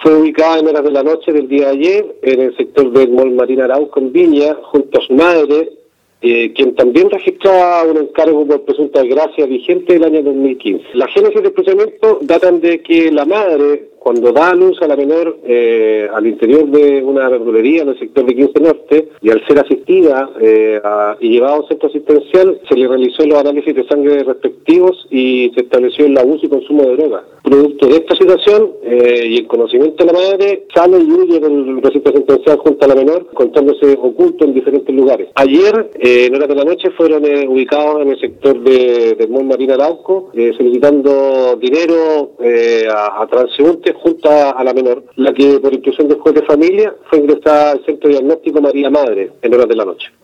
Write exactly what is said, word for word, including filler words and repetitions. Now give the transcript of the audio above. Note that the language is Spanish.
Fue ubicada en horas de la noche del día de ayer en el sector del Mall Marina Arauco en Viña, junto a su madre, eh, quien también registraba un encargo por presunta desgracia vigente del año dos mil quince. La génesis del procedimiento datan de que la madre, cuando da a luz a la menor eh, al interior de una verdulería en el sector de quince Norte, y al ser asistida eh, a, y llevada a un centro asistencial, se le realizó los análisis de sangre respectivos y se estableció el abuso y consumo de drogas. Producto de esta situación eh, y el conocimiento de la madre, sale y huye del recinto asistencial junto a la menor, encontrándose oculto en diferentes lugares. Ayer, eh, en horas de la noche, fueron eh, ubicados en el sector de, del Mall Marina Arauco, eh, solicitando dinero eh, a, a transeúntes junto a, a la menor, la que por instrucción del juez de familia fue ingresada al Centro Diagnóstico María Madre en horas de la noche.